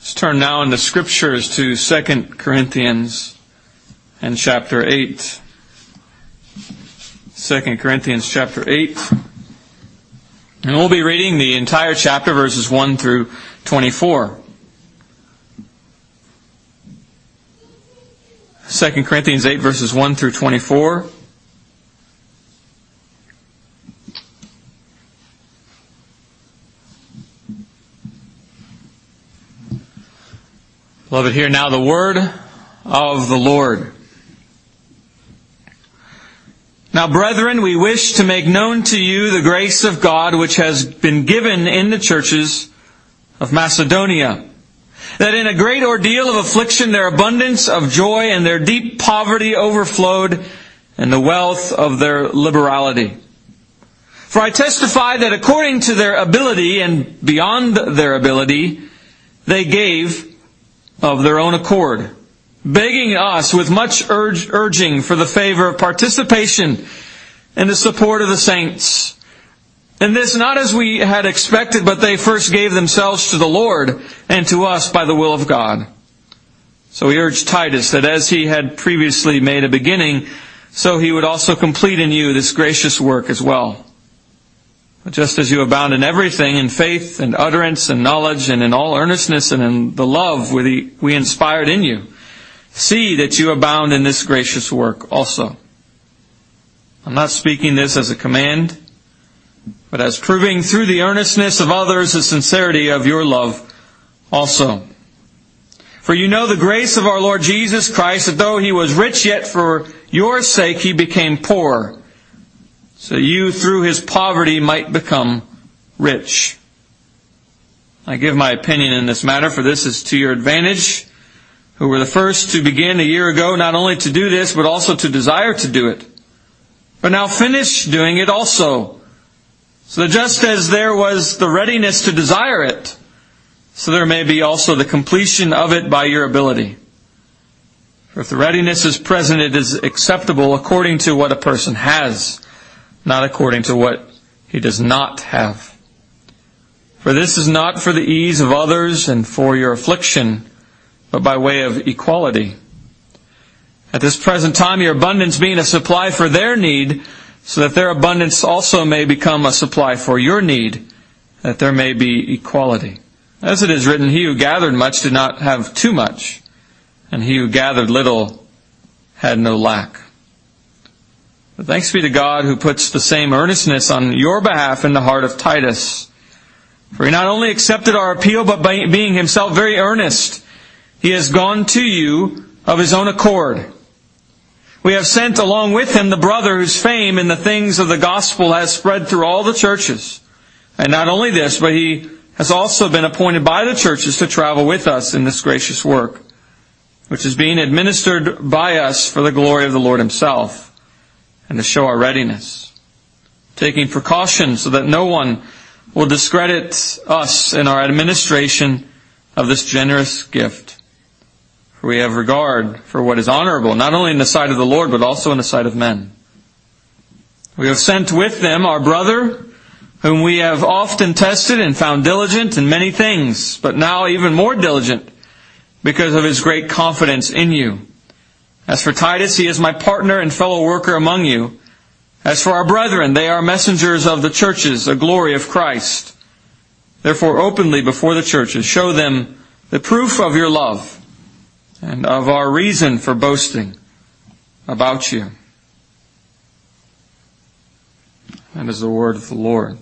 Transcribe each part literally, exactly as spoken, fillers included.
Let's turn now in the Scriptures to Second Corinthians and chapter eight. Second Corinthians chapter eight. And we'll be reading the entire chapter, verses one through twenty-four. Second Corinthians eight, verses one through twenty-four. Beloved, hear now the word of the Lord. Now, brethren, we wish to make known to you the grace of God which has been given in the churches of Macedonia, that in a great ordeal of affliction their abundance of joy and their deep poverty overflowed in the wealth of their liberality. For I testify that according to their ability and beyond their ability, they gave of their own accord, begging us with much urge, urging for the favor of participation in the support of the saints. And this not as we had expected, but they first gave themselves to the Lord and to us by the will of God. So we urged Titus that as he had previously made a beginning, so he would also complete in you this gracious work as well. But just as you abound in everything, in faith and utterance and knowledge and in all earnestness and in the love we, we inspired in you, see that you abound in this gracious work also. I'm not speaking this as a command, but as proving through the earnestness of others the sincerity of your love also. For you know the grace of our Lord Jesus Christ, that though He was rich, yet for your sake He became poor, so you through His poverty might become rich. I give my opinion in this matter, for this is to your advantage, who were the first to begin a year ago, not only to do this, but also to desire to do it. But now finish doing it also, so that just as there was the readiness to desire it, so there may be also the completion of it by your ability. For if the readiness is present, it is acceptable according to what a person has, not according to what he does not have. For this is not for the ease of others and for your affliction, but by way of equality. At this present time, your abundance being a supply for their need, so that their abundance also may become a supply for your need, that there may be equality. As it is written, he who gathered much did not have too much, and he who gathered little had no lack. But thanks be to God who puts the same earnestness on your behalf in the heart of Titus. For he not only accepted our appeal, but by being himself very earnest, he has gone to you of his own accord. We have sent along with him the brother whose fame in the things of the gospel has spread through all the churches. And not only this, but he has also been appointed by the churches to travel with us in this gracious work, which is being administered by us for the glory of the Lord Himself, and to show our readiness, taking precautions so that no one will discredit us in our administration of this generous gift. For we have regard for what is honorable, not only in the sight of the Lord, but also in the sight of men. We have sent with them our brother, whom we have often tested and found diligent in many things, but now even more diligent because of his great confidence in you. As for Titus, he is my partner and fellow worker among you. As for our brethren, they are messengers of the churches, a glory of Christ. Therefore, openly before the churches, show them the proof of your love and of our reason for boasting about you. That is the word of the Lord.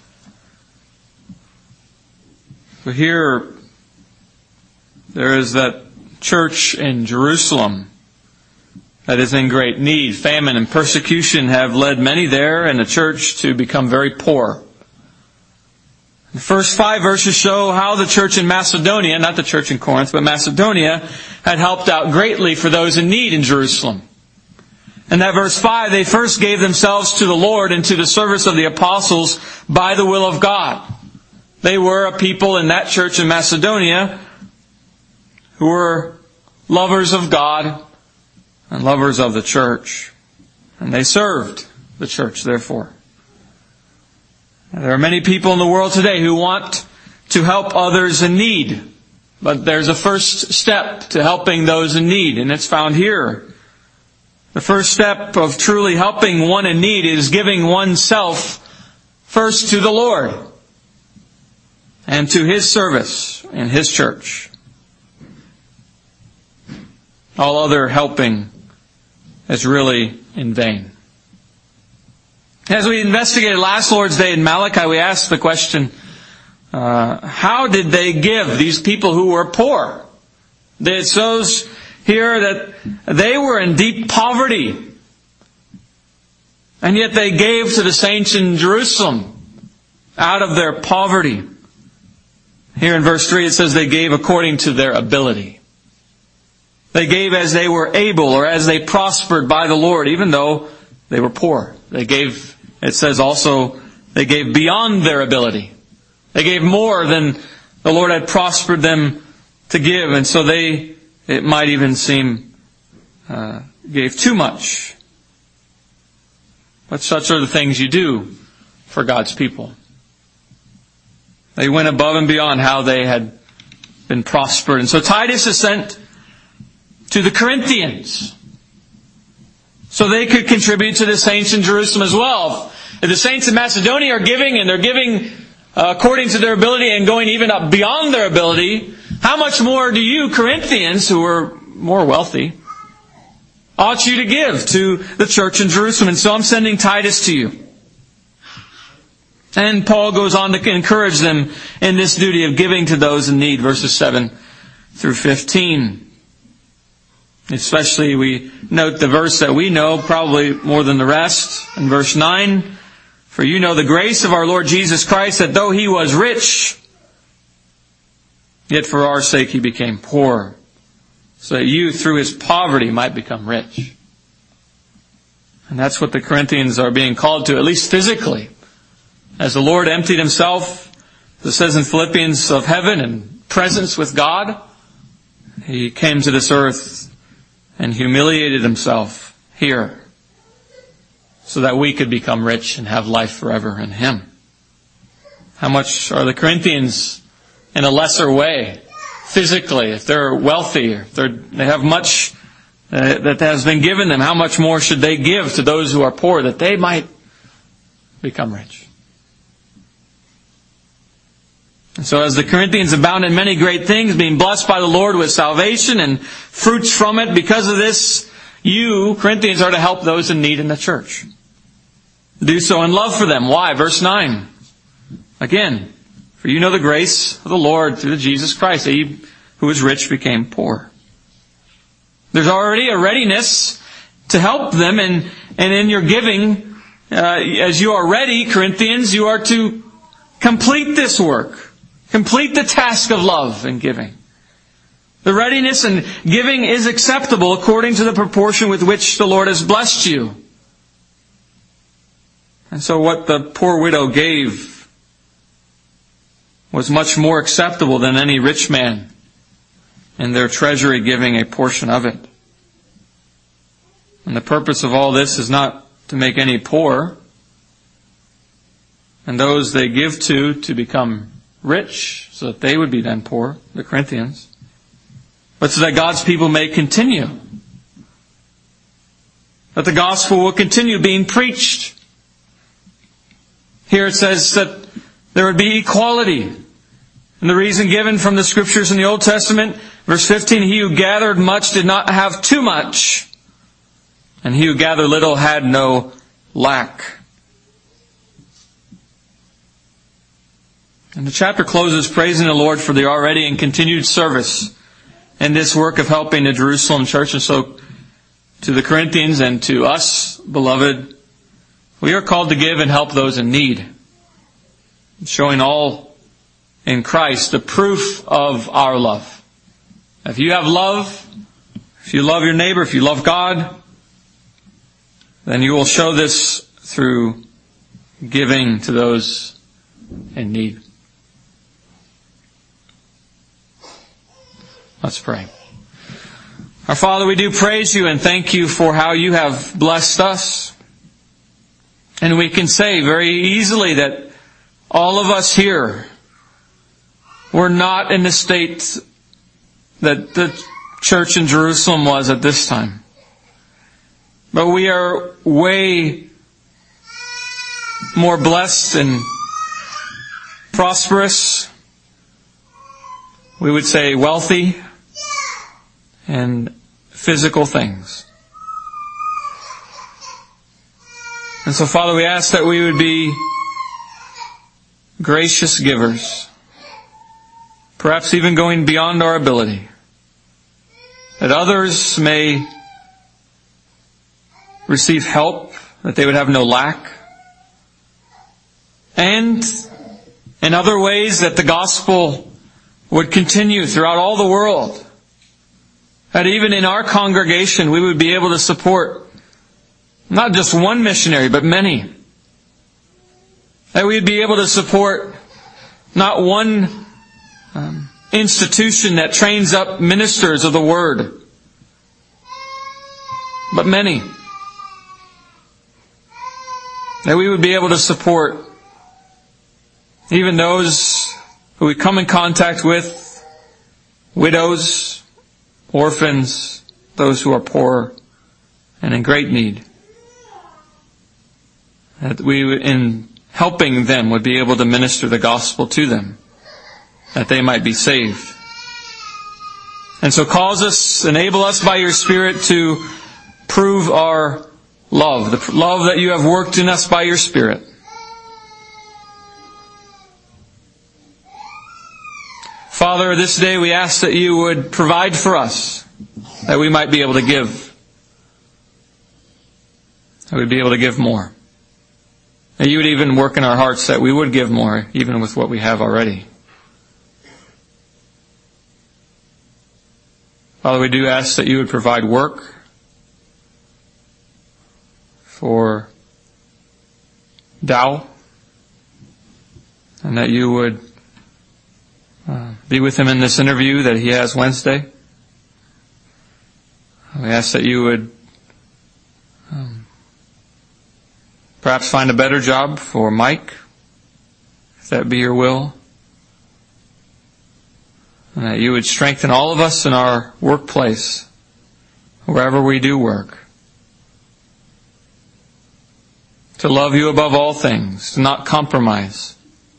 So here, there is that church in Jerusalem that is in great need. Famine and persecution have led many there and the church to become very poor. The first five verses show how the church in Macedonia, not the church in Corinth, but Macedonia, had helped out greatly for those in need in Jerusalem. In that verse five, they first gave themselves to the Lord and to the service of the apostles by the will of God. They were a people in that church in Macedonia who were lovers of God and lovers of the church. And they served the church, therefore. There are many people in the world today who want to help others in need. But there's a first step to helping those in need, and it's found here. The first step of truly helping one in need is giving oneself first to the Lord and to His service in His church. All other helping is really in vain. As we investigated last Lord's Day in Malachi, we asked the question, uh, how did they give, these people who were poor? It shows here that they were in deep poverty, and yet they gave to the saints in Jerusalem out of their poverty. Here in verse three it says they gave according to their ability. They gave as they were able, or as they prospered by the Lord, even though they were poor. They gave, it says also, they gave beyond their ability. They gave more than the Lord had prospered them to give, and so they, it might even seem, uh, gave too much. But such are the things you do for God's people. They went above and beyond how they had been prospered. And so Titus is sent to the Corinthians so they could contribute to the saints in Jerusalem as well. If the saints in Macedonia are giving, and they're giving uh, according to their ability and going even up beyond their ability, how much more do you, Corinthians, who are more wealthy, ought you to give to the church in Jerusalem? And so I'm sending Titus to you. And Paul goes on to encourage them in this duty of giving to those in need, verses seven through fifteen. Especially we note the verse that we know probably more than the rest. In verse nine, for you know the grace of our Lord Jesus Christ, that though He was rich, yet for our sake He became poor, so that you through His poverty might become rich. And that's what the Corinthians are being called to, at least physically. As the Lord emptied Himself, it says in Philippians, of heaven and presence with God, He came to this earth and humiliated Himself here so that we could become rich and have life forever in Him. How much are the Corinthians in a lesser way physically? If they're wealthy, if they're, they have much uh, that has been given them, how much more should they give to those who are poor that they might become rich? And so as the Corinthians abound in many great things, being blessed by the Lord with salvation and fruits from it, because of this, you, Corinthians, are to help those in need in the church. Do so in love for them. Why? Verse nine. Again, for you know the grace of the Lord through Jesus Christ, that He who is rich became poor. There's already a readiness to help them, and, and in your giving, uh, as you are ready, Corinthians, you are to complete this work. Complete the task of love and giving. The readiness and giving is acceptable according to the proportion with which the Lord has blessed you. And so what the poor widow gave was much more acceptable than any rich man in their treasury giving a portion of it. And the purpose of all this is not to make any poor, and those they give to to become rich, so that they would be then poor, the Corinthians, but so that God's people may continue. That the gospel will continue being preached. Here it says that there would be equality. And the reason given from the Scriptures in the Old Testament, verse fifteen, he who gathered much did not have too much, and he who gathered little had no lack. And the chapter closes praising the Lord for the already and continued service in this work of helping the Jerusalem church. And so to the Corinthians and to us, beloved, we are called to give and help those in need, showing all in Christ the proof of our love. If you have love, if you love your neighbor, if you love God, then you will show this through giving to those in need. Let's pray. Our Father, we do praise You and thank You for how You have blessed us. And we can say very easily that all of us here were not in the state that the church in Jerusalem was at this time. But we are way more blessed and prosperous, we would say wealthy, and physical things. And so, Father, we ask that we would be gracious givers, perhaps even going beyond our ability, that others may receive help, that they would have no lack, and in other ways that the gospel would continue throughout all the world, that even in our congregation we would be able to support not just one missionary, but many. That we'd be able to support not one um, institution that trains up ministers of the Word, but many. That we would be able to support even those who we come in contact with, widows, orphans, those who are poor and in great need. That we, in helping them, would be able to minister the gospel to them, that they might be saved. And so cause us, enable us by your Spirit to prove our love, the love that you have worked in us by your Spirit. Father, this day we ask that you would provide for us, that we might be able to give, that we'd be able to give more. That you would even work in our hearts that we would give more, even with what we have already. Father, we do ask that you would provide work for Dow, and that you would uh, be with him in this interview that he has Wednesday. We ask that you would um, perhaps find a better job for Mike, if that be your will. And that you would strengthen all of us in our workplace, wherever we do work, to love you above all things, to not compromise,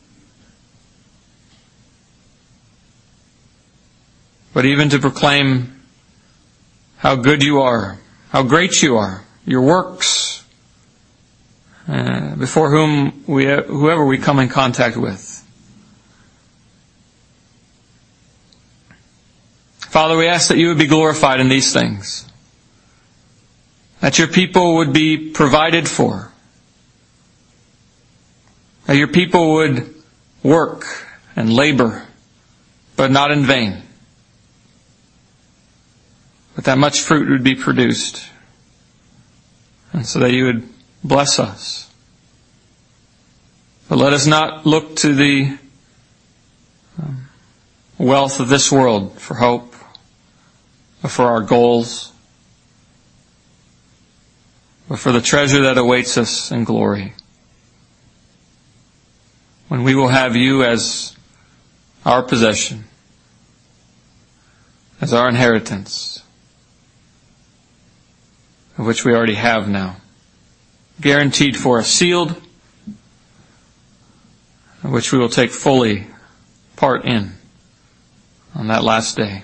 but even to proclaim how good you are, how great you are, your works, uh, before whom we, whoever we come in contact with. Father, we ask that you would be glorified in these things, that your people would be provided for, that your people would work and labor, but not in vain, but that much fruit would be produced, and so that you would bless us. But let us not look to the um, wealth of this world for hope, or for our goals, but for the treasure that awaits us in glory, when we will have you as our possession, as our inheritance, of which we already have now, guaranteed for us, sealed, of which we will take fully part in on that last day.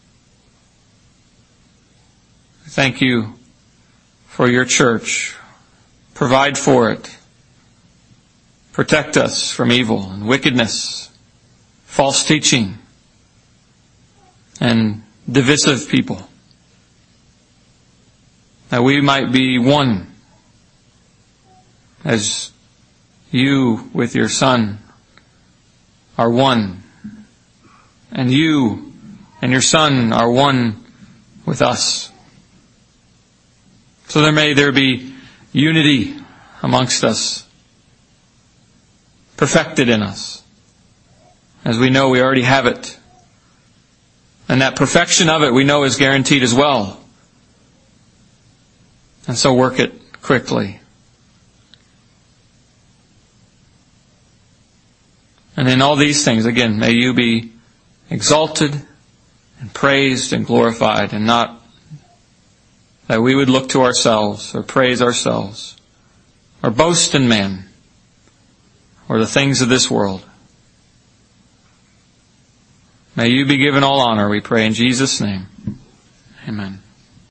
Thank you for your church. Provide for it. Protect us from evil and wickedness, false teaching, and divisive people, that we might be one, as you with your Son are one, and you and your Son are one with us. So there may there be unity amongst us, perfected in us, as we know we already have it. And that perfection of it we know is guaranteed as well. And so work it quickly. And in all these things, again, may you be exalted and praised and glorified, and not that we would look to ourselves or praise ourselves or boast in man or the things of this world. May you be given all honor, we pray in Jesus' name. Amen.